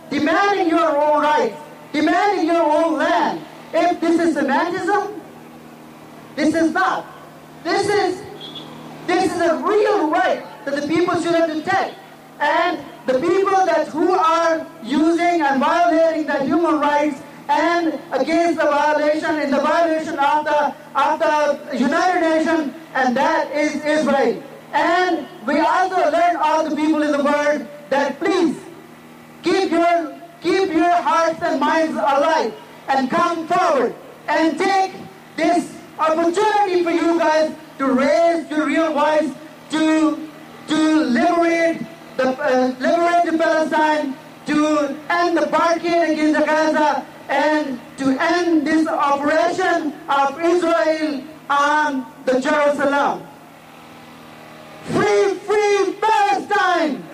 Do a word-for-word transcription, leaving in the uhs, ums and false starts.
demanding your own rights, demanding your own land. If this is semanticism, this is not. This is this is a real right that the people should have to take. And the people that who are using and violating the human rights and against the violation in the violation of the of the United Nations, and that is Israel. And we also learn all the people in the world that please keep your keep your hearts and minds alive and come forward and take this opportunity for you guys to raise your real voice to to liberate the uh, liberate the Palestine, to end the blockade against Gaza, and to end this operation of Israel on the Jerusalem. Free, free Palestine!